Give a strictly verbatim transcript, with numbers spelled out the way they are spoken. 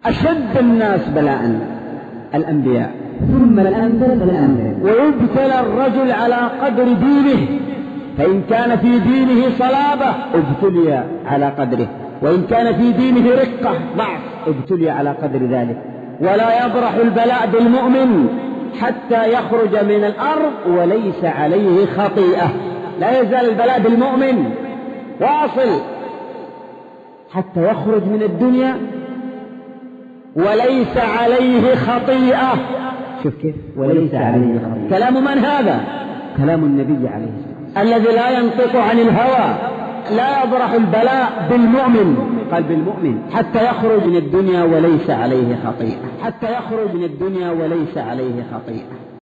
أشد الناس بلاء الأنبياء، ثم الأمثل فالأمثل. ويبتلى الرجل على قدر دينه، فإن كان في دينه صلابة ابتلي على قدره، وإن كان في دينه رقة ضعف ابتلي على قدر ذلك. ولا يبرح البلاء بالمؤمن حتى يخرج من الأرض وليس عليه خطيئة. لا يزال البلاء بالمؤمن واصل حتى يخرج من الدنيا وليس عليه خطيئة. شوف كيف وليس عليه خطيئة. كلام من هذا؟ كلام النبي عليه الصلاة والسلام الذي لا ينطق عن الهوى. لا يبرح البلاء بالمؤمن، قال بالمؤمن، حتى يخرج من الدنيا وليس عليه خطيئة، حتى يخرج من الدنيا وليس عليه خطيئة.